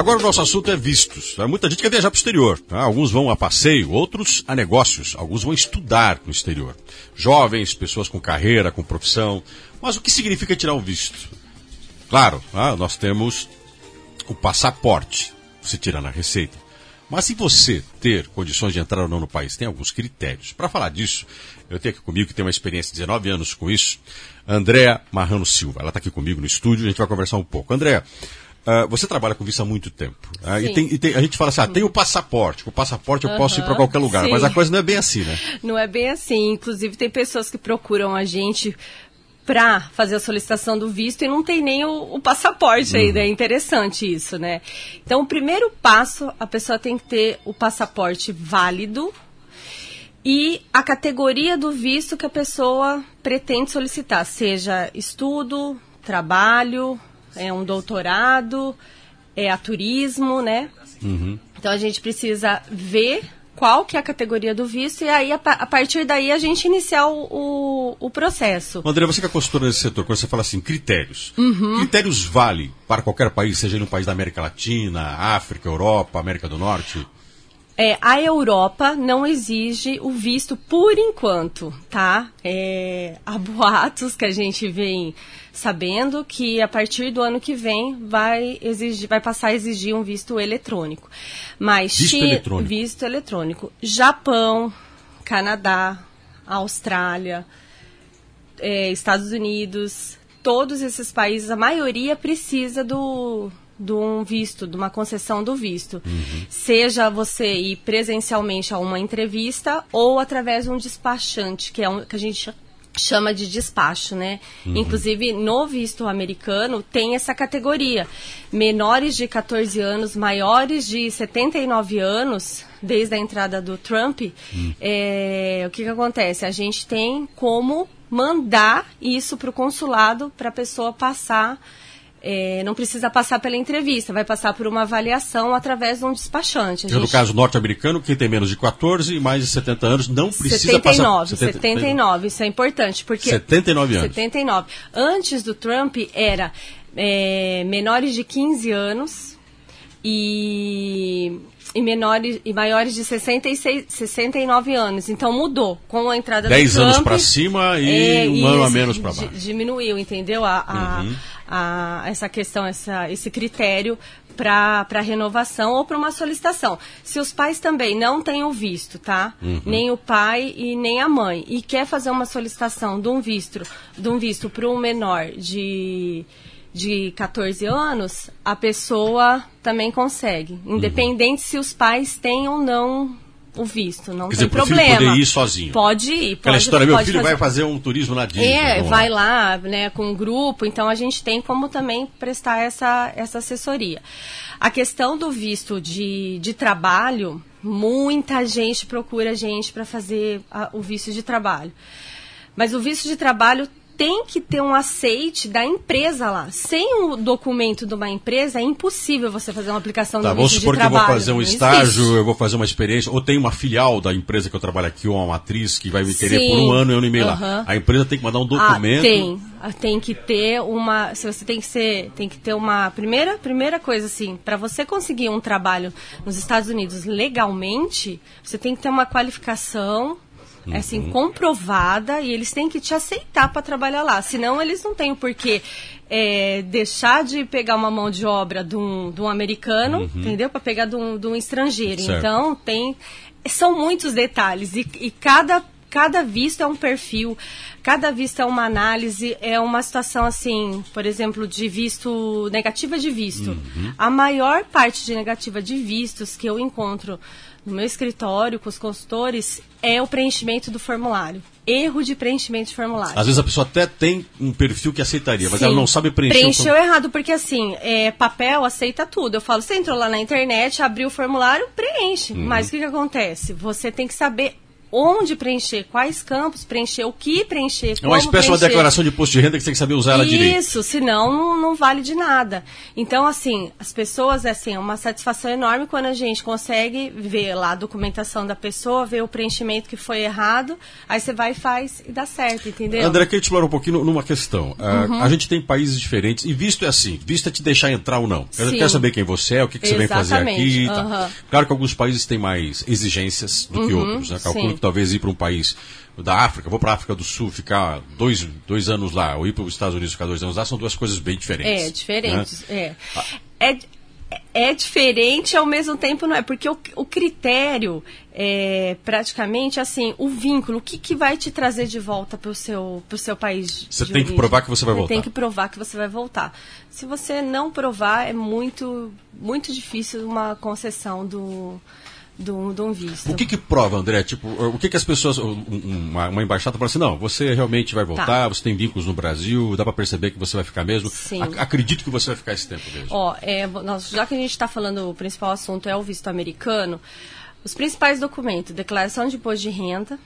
Agora o nosso assunto é vistos. Muita gente quer viajar para o exterior. Alguns vão a passeio, outros a negócios. Alguns vão estudar no exterior. Jovens, pessoas com carreira, com profissão. Mas o que significa tirar um visto? Claro, nós temos o passaporte. Você tira na Receita. Mas se você ter condições de entrar ou não no país, tem alguns critérios. Para falar disso, eu tenho aqui comigo, que tem uma experiência de 19 anos com isso, Andréa Marrano Silva. Ela está aqui comigo no estúdio, a gente vai conversar um pouco. Andréa, você trabalha com visto há muito tempo. A gente fala assim, tem o passaporte. Com o passaporte eu posso ir para qualquer lugar. Sim. Mas a coisa não é bem assim, né? Não é bem assim. Inclusive tem pessoas que procuram a gente para fazer a solicitação do visto e não tem nem o passaporte ainda. É interessante isso, né? Então, o primeiro passo, a pessoa tem que ter o passaporte válido e a categoria do visto que a pessoa pretende solicitar, seja estudo, trabalho, um doutorado, a turismo, né? Então, a gente precisa ver qual que é a categoria do visto e aí, a partir daí, a gente iniciar o processo. André, você que é consultora nesse setor, quando você fala assim, critérios. Critérios valem para qualquer país, seja no país da América Latina, África, Europa, América do Norte? A Europa não exige o visto por enquanto, tá? Há boatos que a gente vem sabendo que a partir do ano que vem vai passar a exigir um visto eletrônico. Mas visto eletrônico. Japão, Canadá, Austrália, Estados Unidos, todos esses países, a maioria precisa de um visto, de uma concessão do visto. Seja você ir presencialmente a uma entrevista ou através de um despachante, que a gente chama de despacho, né? Inclusive, no visto americano, tem essa categoria. Menores de 14 anos, maiores de 79 anos, desde a entrada do Trump, o que acontece? A gente tem como mandar isso para o consulado para a pessoa passar. Não precisa passar pela entrevista, vai passar por uma avaliação através de um despachante. No caso norte-americano, quem tem menos de 14 e mais de 70 anos não precisa passar... 79, isso é importante. Porque 79 anos. 79. Antes do Trump era menores de 15 anos e maiores de 69 anos. Então mudou com a entrada do Trump. 10 anos para cima e um ano a menos para baixo. Diminuiu, entendeu? Essa questão, esse critério para renovação ou para uma solicitação. Se os pais também não têm o visto, tá? Nem o pai e nem a mãe, e quer fazer uma solicitação de um visto para um menor de 14 anos, a pessoa também consegue, independente se os pais têm ou não o visto, não tem problema. Quer dizer, poder ir sozinho. Pode ir. Aquela história, meu filho vai fazer um turismo na Disney. Vai lá, né, com um grupo, então a gente tem como também prestar essa assessoria. A questão do visto de trabalho, muita gente procura a gente para fazer o visto de trabalho. Mas o visto de trabalho tem que ter um aceite da empresa lá. Sem o documento de uma empresa, é impossível você fazer uma aplicação do visto de trabalho. Vamos supor que eu vou fazer um estágio, eu vou fazer uma experiência, ou tem uma filial da empresa que eu trabalho aqui, ou uma matriz que vai me querer por um ano e um e-mail lá. A empresa tem que mandar um documento. Tem que ter uma... Se você tem que ter uma... Primeira coisa, assim, para você conseguir um trabalho nos Estados Unidos legalmente, você tem que ter uma qualificação assim, comprovada, e eles têm que te aceitar para trabalhar lá. Senão, eles não têm o porquê deixar de pegar uma mão de obra de um americano, entendeu? Para pegar de um estrangeiro. Certo. Então, são muitos detalhes. E cada visto é um perfil, cada visto é uma análise, é uma situação assim, por exemplo, de visto, negativa de visto. A maior parte de negativa de vistos que eu encontro no meu escritório, com os consultores, é o preenchimento do formulário. Erro de preenchimento de formulário. Às vezes a pessoa até tem um perfil que aceitaria, mas ela não sabe preencher. Preencheu errado, porque assim, papel aceita tudo. Eu falo, você entrou lá na internet, abriu o formulário, preenche. Mas o que acontece? Você tem que saber onde preencher, quais campos preencher, o que preencher, como uma espécie de uma declaração de imposto de renda que você tem que saber usar ela direito. Isso, senão não vale de nada. Então, assim, as pessoas, assim, é uma satisfação enorme quando a gente consegue ver lá a documentação da pessoa, ver o preenchimento que foi errado, aí você vai e faz e dá certo, entendeu? André, queria te explorar um pouquinho numa questão. A gente tem países diferentes e visto é assim, visto é te deixar entrar ou não. Eu quero saber quem você é, o que você vem fazer aqui. Tá. Claro que alguns países têm mais exigências do que outros, né? Calculo que talvez ir para um país da África, vou para a África do Sul ficar dois anos lá, ou ir para os Estados Unidos ficar 2 anos lá, são duas coisas bem diferentes. Diferentes, né? É diferente, ao mesmo tempo não é, porque o critério é praticamente assim, o vínculo, o que vai te trazer de volta para o seu país. Você tem que provar que você vai voltar. Você tem que provar que você vai voltar. Se você não provar, é muito, muito difícil uma concessão do um visto. O que prova, André? Tipo, o que as pessoas, uma embaixada fala assim, não, você realmente vai voltar, você tem vínculos no Brasil, dá para perceber que você vai ficar mesmo? Sim. Acredito que você vai ficar esse tempo mesmo. Já que a gente está falando, o principal assunto é o visto americano, os principais documentos, declaração de imposto de renda,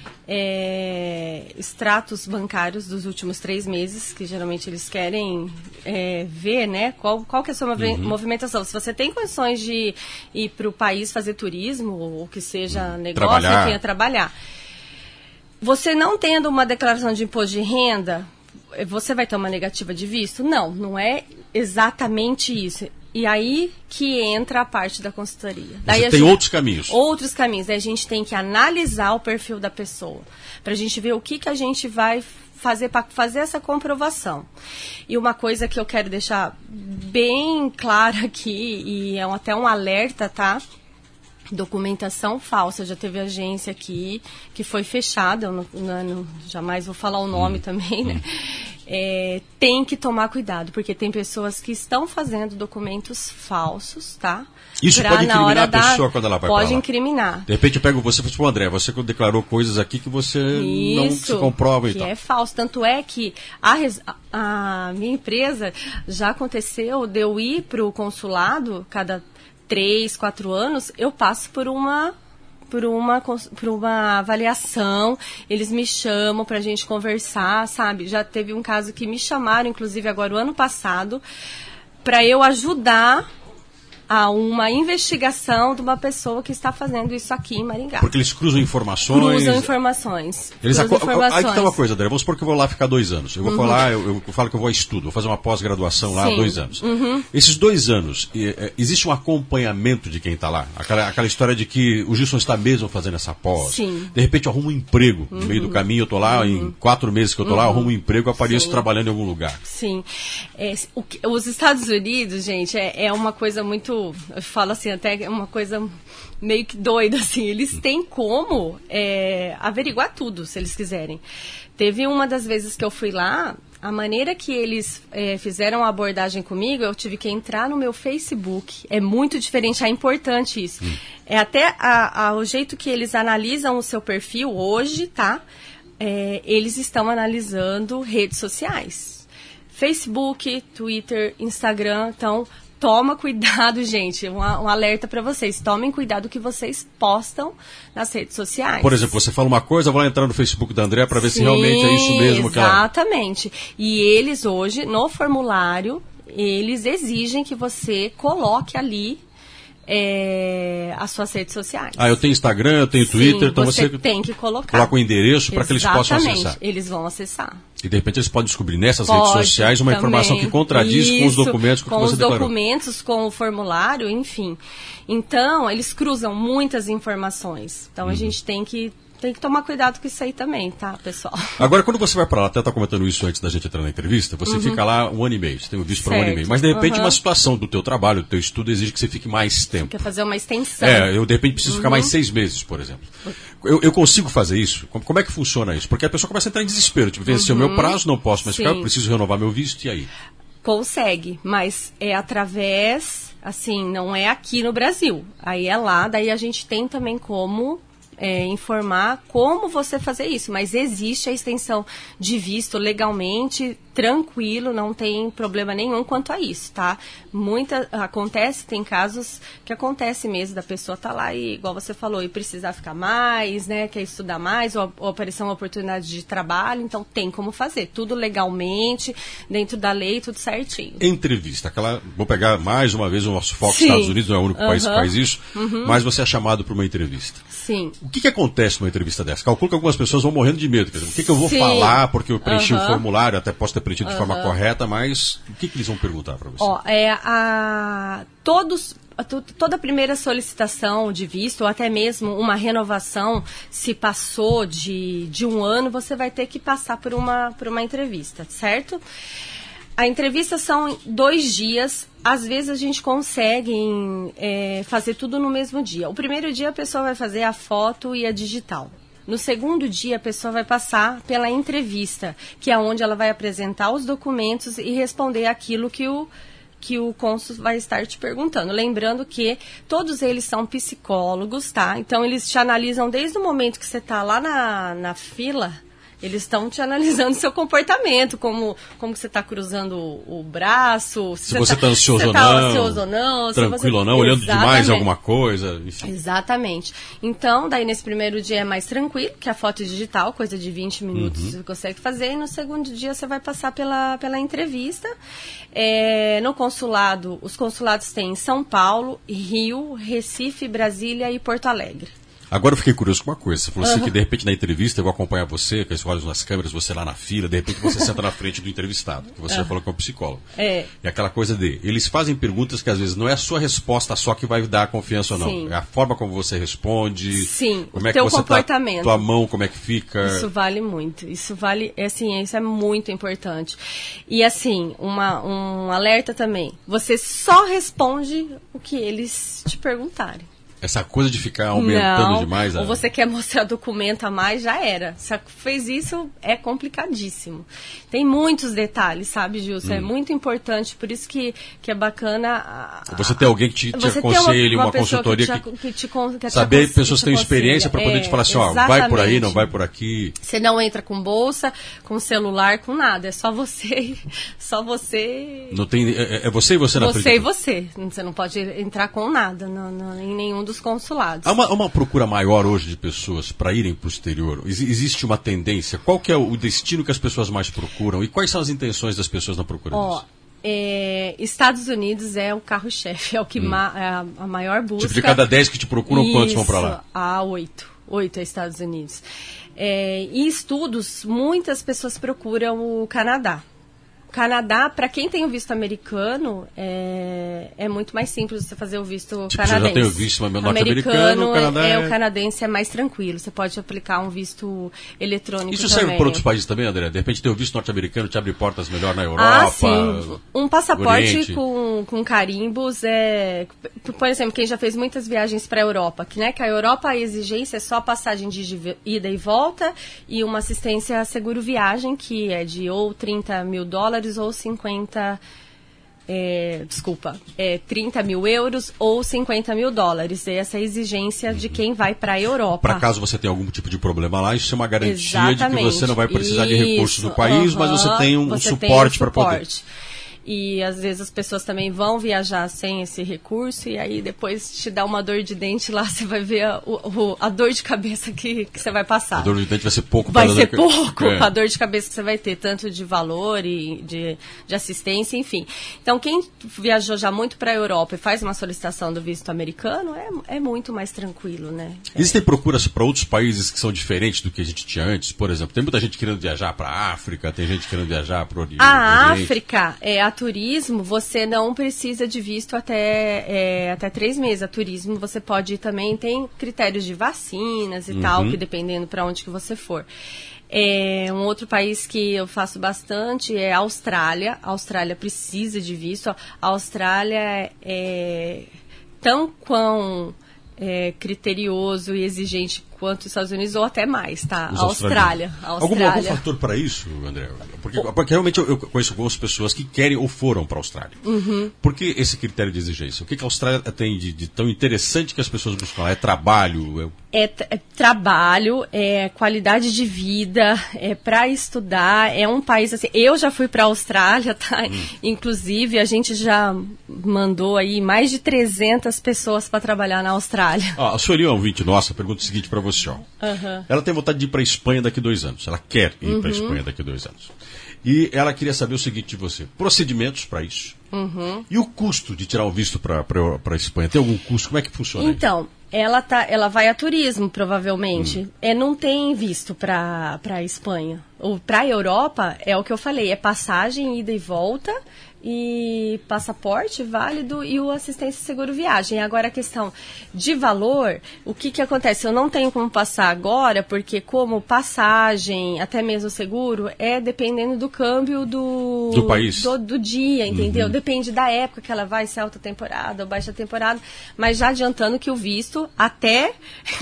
extratos bancários dos últimos 3 meses, que geralmente eles querem ver, né, qual que é a sua movimentação. Se você tem condições de ir para o país fazer turismo, ou que seja negócio, enfim, trabalhar. Você não tendo uma declaração de imposto de renda, você vai ter uma negativa de visto? Não é exatamente isso. E aí que entra a parte da consultoria. Daí tem outros caminhos. Outros caminhos. Daí a gente tem que analisar o perfil da pessoa, para a gente ver o que a gente vai fazer para fazer essa comprovação. E uma coisa que eu quero deixar bem clara aqui, e é até um alerta, tá? Documentação falsa. Já teve agência aqui que foi fechada, jamais vou falar o nome também, né? Tem que tomar cuidado, porque tem pessoas que estão fazendo documentos falsos, tá? Isso pode incriminar a pessoa quando ela vai para lá. Pode incriminar. De repente eu pego você e falo, André, você declarou coisas aqui que você não se comprova e tal. É falso. Tanto é que a minha empresa, já aconteceu de eu ir para o consulado, cada 3, 4 anos, eu passo por uma avaliação, eles me chamam pra gente conversar, sabe? Já teve um caso que me chamaram, inclusive agora o ano passado, para eu ajudar a uma investigação de uma pessoa que está fazendo isso aqui em Maringá. Porque eles cruzam informações. Aí que tá uma coisa, André. Vamos supor que eu vou lá ficar 2 anos. Eu vou falar, eu falo que eu vou a estudo, vou fazer uma pós-graduação lá há 2 anos. Esses 2 anos, existe um acompanhamento de quem está lá? Aquela história de que o Gilson está mesmo fazendo essa pós. Sim. De repente eu arrumo um emprego. No meio do caminho eu estou lá, em 4 meses que eu estou lá, eu arrumo um emprego e apareço trabalhando em algum lugar. Sim. Os Estados Unidos, gente, é uma coisa muito... Eu falo assim, até uma coisa meio que doida, assim. Eles têm como averiguar tudo, se eles quiserem. Teve uma das vezes que eu fui lá, a maneira que eles fizeram a abordagem comigo, eu tive que entrar no meu Facebook. É muito diferente, é importante isso. É até o jeito que eles analisam o seu perfil hoje, tá? Eles estão analisando redes sociais. Facebook, Twitter, Instagram, então... Toma cuidado, gente. Um alerta para vocês. Tomem cuidado que vocês postam nas redes sociais. Por exemplo, você fala uma coisa, eu vou lá entrar no Facebook da André para ver se realmente é isso mesmo que ela... Exatamente. E eles hoje, no formulário, eles exigem que você coloque ali as suas redes sociais. Eu tenho Instagram, eu tenho Twitter, então você tem que colocar. Coloca o endereço para que eles possam acessar. Eles vão acessar. E de repente eles podem descobrir nessas redes sociais uma informação que contradiz com os documentos que você declarou. Com os documentos, com o formulário, enfim. Então, eles cruzam muitas informações. Então, a gente tem que tomar cuidado com isso aí também, tá, pessoal? Agora, quando você vai para lá, até estava comentando isso antes da gente entrar na entrevista, você fica lá 1 ano e meio, você tem o visto para 1 ano e meio. Mas, de repente, uma situação do teu trabalho, do teu estudo, exige que você fique mais tempo. Quer fazer uma extensão. Eu, de repente, preciso ficar mais 6 meses, por exemplo. Eu consigo fazer isso? Como é que funciona isso? Porque a pessoa começa a entrar em desespero. Tipo, venceu o meu prazo, não posso mais ficar, eu preciso renovar meu visto, e aí? Consegue, mas é através, assim, não é aqui no Brasil. Aí é lá, daí a gente tem também como... informar como você fazer isso, mas existe a extensão de visto legalmente, tranquilo, não tem problema nenhum quanto a isso, tá? Tem casos que acontece mesmo da pessoa tá lá e, igual você falou, e precisar ficar mais, né? Quer estudar mais, ou aparecer uma oportunidade de trabalho, então tem como fazer. Tudo legalmente, dentro da lei, tudo certinho. Entrevista, vou pegar mais uma vez o nosso foco, Estados Unidos não é o único país que faz isso, mas você é chamado para uma entrevista. Sim. O que acontece numa entrevista dessa? Calculo que algumas pessoas vão morrendo de medo. Quer dizer, o que eu vou falar, porque eu preenchi o formulário, até posso ter preenchido de forma correta, mas o que eles vão perguntar para você? Toda primeira solicitação de visto, ou até mesmo uma renovação, se passou de um ano, você vai ter que passar por uma entrevista, certo? A entrevista são 2 dias, às vezes a gente consegue fazer tudo no mesmo dia. O primeiro dia a pessoa vai fazer a foto e a digital. No segundo dia, a pessoa vai passar pela entrevista, que é onde ela vai apresentar os documentos e responder aquilo que o cônsul vai estar te perguntando. Lembrando que todos eles são psicólogos, tá? Então, eles te analisam desde o momento que você está lá na fila. Eles estão te analisando seu comportamento, como você está cruzando o braço, se você está ansioso ou não, tranquilo ou não, olhando demais alguma coisa. Enfim. Exatamente. Então, daí nesse primeiro dia é mais tranquilo, que é a foto digital, coisa de 20 minutos você consegue fazer, e no segundo dia você vai passar pela entrevista. No consulado, os consulados têm em São Paulo, Rio, Recife, Brasília e Porto Alegre. Agora eu fiquei curioso com uma coisa. Você falou assim que de repente na entrevista eu vou acompanhar você, com os olhos nas câmeras, você lá na fila, de repente você senta na frente do entrevistado, que você já falou que é um psicólogo. E aquela coisa eles fazem perguntas que às vezes não é a sua resposta só que vai dar confiança ou não. Sim. É a forma como você responde. Sim, como é teu que você comportamento. Tua mão, como é que fica. Isso vale muito. Isso é muito importante. E assim, um alerta também. Você só responde o que eles te perguntarem. Essa coisa de ficar aumentando demais... Ou você quer mostrar documento a mais, já era. Se fez isso, é complicadíssimo. Tem muitos detalhes, sabe, Gilson? É muito importante, por isso que é bacana... Você tem alguém que te aconselhe, uma consultoria que saber pessoas que têm experiência para poder te falar assim, vai por aí, não vai por aqui. Você não entra com bolsa, com celular, com nada. É só você... Não tem, é você e você na frente? Você e você. Você não pode entrar com nada em nenhum dos consulados. Há uma procura maior hoje de pessoas para irem para o exterior? Existe uma tendência? Qual que é o destino que as pessoas mais procuram? E quais são as intenções das pessoas na procura disso? Estados Unidos é o carro-chefe, é o que é a maior busca. Tipo, de cada 10 que te procuram, quantos vão para lá? 8. 8 é Estados Unidos. Em estudos, muitas pessoas procuram o Canadá. Canadá, para quem tem o visto americano, é muito mais simples você fazer o visto canadense. Você já tem o visto norte-americano, o Canadá o canadense é mais tranquilo. Você pode aplicar um visto eletrônico Isso também. serve para outros países também, André? De repente ter o visto norte-americano te abre portas melhor na Europa? Sim. Um passaporte com carimbos por exemplo, quem já fez muitas viagens para a Europa, que a Europa a exigência é só passagem de ida e volta e uma assistência seguro viagem, que é de ou $30 mil ou 30 mil euros ou 50 mil dólares. Essa é a exigência de quem vai para a Europa. Para caso você tenha algum tipo de problema lá, isso é uma garantia de que você não vai precisar de recursos do país, mas você tem um suporte para poder. E às vezes as pessoas também vão viajar sem esse recurso e aí depois te dá uma dor de dente lá, você vai ver a dor de cabeça que você vai passar. A dor de dente vai ser pouco. Vai ser pouco a dor de cabeça que você vai ter, tanto de valor e de assistência, enfim. Então quem viajou já muito para a Europa e faz uma solicitação do visto americano é muito mais tranquilo, né? Existem procuras para outros países que são diferentes do que a gente tinha antes? Por exemplo, tem muita gente querendo viajar para a África, tem gente querendo viajar para o Oriente. A África a turismo, você não precisa de visto até 3 meses. A turismo, você pode ir também, tem critérios de vacinas e tal, que dependendo para onde que você for. Um outro país que eu faço bastante é a Austrália. A Austrália precisa de visto. A Austrália é tão quão criterioso e exigente quanto os Estados Unidos, ou até mais, tá? Os A Austrália. Algum fator para isso, André? Porque realmente eu conheço algumas pessoas que querem ou foram para a Austrália. Por que esse critério de exigência? O que a Austrália tem de tão interessante que as pessoas buscam lá? É trabalho? É trabalho, é qualidade de vida, é para estudar, é um país assim. Eu já fui para a Austrália, tá? Inclusive, a gente já mandou aí mais de 300 pessoas para trabalhar na Austrália. A Sueli é um ouvinte nossa, pergunta o seguinte para você, ó. Ela tem vontade de ir para a Espanha daqui a 2 anos. Ela quer ir para a Espanha daqui a 2 anos. E ela queria saber o seguinte de você: procedimentos para isso. E o custo de tirar o visto para a Espanha? Tem algum custo? Como é que funciona isso? Então, ela vai a turismo, provavelmente. Não tem visto para a Espanha. Ou para a Europa, é o que eu falei, é passagem, ida e volta, e passaporte válido e o assistência seguro viagem. Agora, a questão de valor, o que acontece? Eu não tenho como passar agora, porque como passagem, até mesmo seguro, é dependendo do câmbio do país. Do dia, entendeu? Depende da época que ela vai, se é alta temporada ou baixa temporada, mas já adiantando que o visto até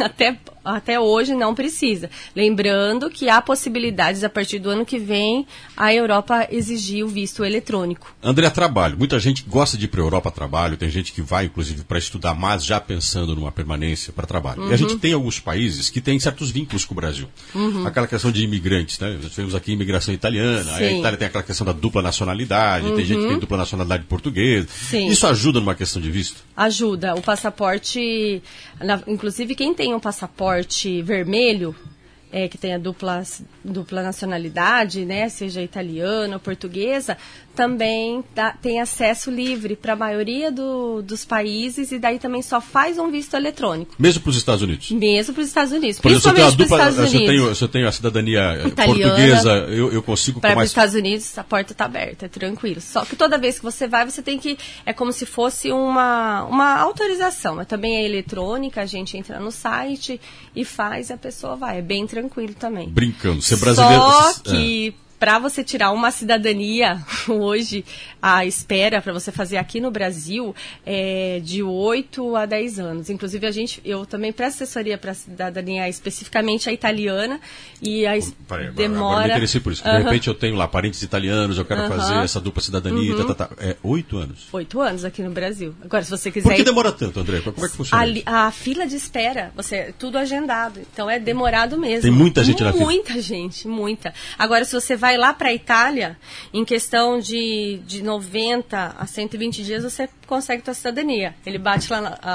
hoje não precisa. Lembrando que há possibilidades, a partir do ano que vem, a Europa exigir o visto eletrônico. André, trabalho. Muita gente gosta de ir para a Europa a trabalho, tem gente que vai, inclusive, para estudar, mas já pensando numa permanência para trabalho. E a gente tem alguns países que têm certos vínculos com o Brasil. Aquela questão de imigrantes, né? Nós tivemos aqui imigração italiana, a Itália tem aquela questão da dupla nacionalidade, tem gente que tem dupla nacionalidade portuguesa. Sim. Isso ajuda numa questão de visto? Ajuda. O passaporte, inclusive quem tem um passaporte vermelho, que tem a dupla nacionalidade, né, seja italiana ou portuguesa, também tem acesso livre para a maioria dos países, e daí também só faz um visto eletrônico. Mesmo para os Estados Unidos? Mesmo para os Estados Unidos. Por exemplo, principalmente para os Estados Unidos. Se eu tenho a cidadania italiana, portuguesa, eu consigo... Para os Estados Unidos, a porta está aberta, é tranquilo. Só que toda vez que você vai, você tem que... É como se fosse uma autorização, mas também é eletrônica, a gente entra no site e faz, e a pessoa vai. É bem tranquilo também. Brincando, ser brasileiro... Só que... Para você tirar uma cidadania, hoje, a espera para você fazer aqui no Brasil é de 8 a 10 anos. Inclusive, eu também presto assessoria para a cidadania, especificamente a italiana, e demora... Agora me interessei por isso. De repente eu tenho lá parentes italianos, eu quero fazer essa dupla cidadania, É 8 anos? 8 anos aqui no Brasil. Agora, se você quiser... Por que demora tanto, André? Como é que funciona isso? A fila de espera, tudo agendado. Então, é demorado mesmo. Tem muita gente na fila? Muita gente, muita. Agora, se você vai lá para a Itália, em questão de 90 a 120 dias, você consegue tua cidadania. Ele bate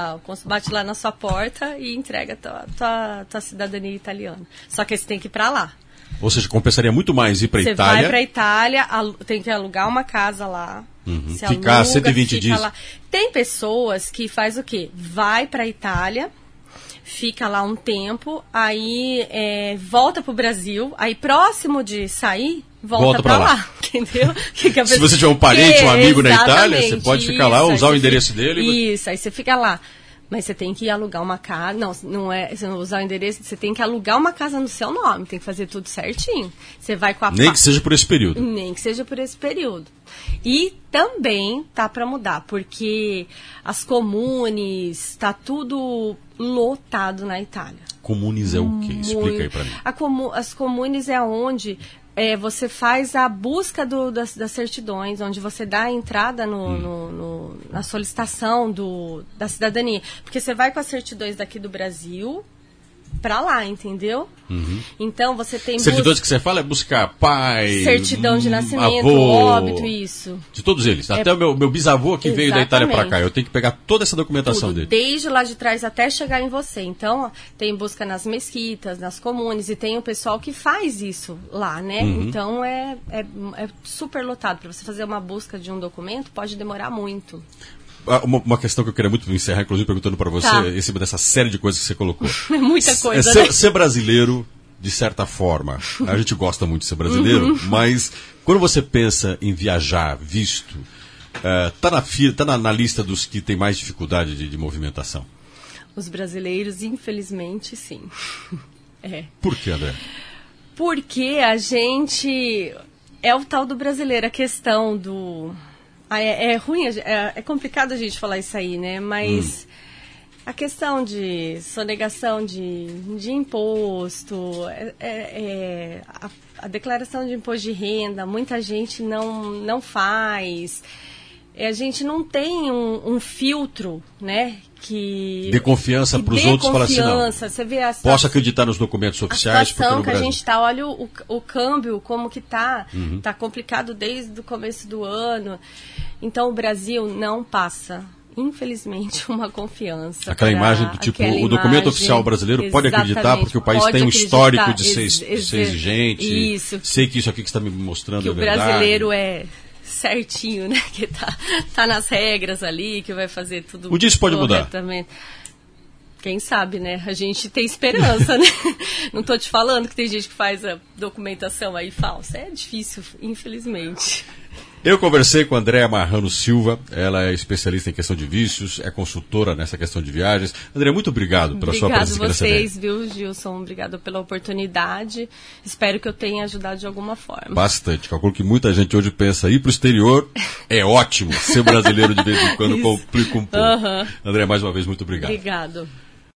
lá na sua porta e entrega tua cidadania italiana. Só que você tem que ir para lá. Ou seja, compensaria muito mais ir para a Itália. Você vai para a Itália, tem que alugar uma casa lá. Ficar 120 dias. Lá. Tem pessoas que faz o quê? Vai para a Itália, fica lá um tempo, aí volta pro Brasil, aí próximo de sair, volta pra lá. Entendeu? Se você tiver um parente, um amigo na Itália, você pode ficar lá, usar o endereço dele. Isso, aí você fica lá. Mas você tem que alugar uma casa. Não é você não usar o endereço, você tem que alugar uma casa no seu nome, tem que fazer tudo certinho. Você vai com a Nem que seja por esse período. Nem que seja por esse período. E também tá para mudar, porque as comunes, tá tudo lotado na Itália. Comunes é o quê? Explica aí para mim. As comunes é onde você faz a busca das certidões, onde você dá a entrada na solicitação da cidadania. Porque você vai com as certidões daqui do Brasil para lá, entendeu? Então você tem... Certidões que você fala é buscar pai, certidão de nascimento, avô, óbito, isso. De todos eles. Até o meu bisavô que veio da Itália para cá. Eu tenho que pegar toda essa documentação dele. Desde lá de trás até chegar em você. Então, tem busca nas mesquitas, nas comunes, e tem o pessoal que faz isso lá, né? Então, é super lotado. Para você fazer uma busca de um documento, pode demorar muito. Uma questão que eu queria muito encerrar, inclusive perguntando para você, em cima dessa série de coisas que você colocou. Muita coisa, né? Ser brasileiro, de certa forma, a gente gosta muito de ser brasileiro, mas quando você pensa em viajar, visto, tá na lista dos que tem mais dificuldade de movimentação? Os brasileiros, infelizmente, sim. Por que, André? Porque a gente... É o tal do brasileiro, a questão do... É ruim, é complicado a gente falar isso aí, né? Mas A questão de sonegação de imposto, a declaração de imposto de renda, muita gente não faz. A gente não tem um filtro, né, que dê confiança para os outros, falar assim, não, você vê posso acreditar nos documentos oficiais. A situação que a gente está, olha o câmbio, como que está, está complicado desde o começo do ano. Então o Brasil não passa, infelizmente, uma confiança. Aquela imagem do tipo, o documento oficial brasileiro pode acreditar porque o país tem um histórico de ser exigente. Isso. Sei que isso aqui que você está me mostrando que é verdade. O brasileiro é certinho, né? Que tá nas regras ali, que vai fazer tudo. O dia isso pode mudar. Quem sabe, né? A gente tem esperança, né? Não tô te falando que tem gente que faz a documentação aí falsa. É difícil, infelizmente. Eu conversei com a Andréa Marrano Silva, ela é especialista em questão de vícios, é consultora nessa questão de viagens. Andréa, muito obrigado pela sua presença aqui nessa vocês, viu, Gilson? Obrigado pela oportunidade. Espero que eu tenha ajudado de alguma forma. Bastante. Calculo que muita gente hoje pensa ir para o exterior é ótimo. Ser brasileiro de vez em quando complica um pouco. Andréa, mais uma vez, muito obrigado. Obrigado.